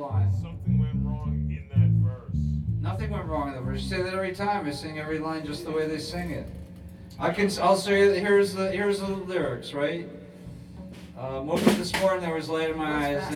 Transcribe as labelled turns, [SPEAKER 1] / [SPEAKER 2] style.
[SPEAKER 1] line.
[SPEAKER 2] Something went wrong in that verse.
[SPEAKER 1] Nothing went wrong in the verse. You say that every time. I sing every line just the way they sing it. I'll say that here's the lyrics, right? Woke up this morning, there was light in my eyes.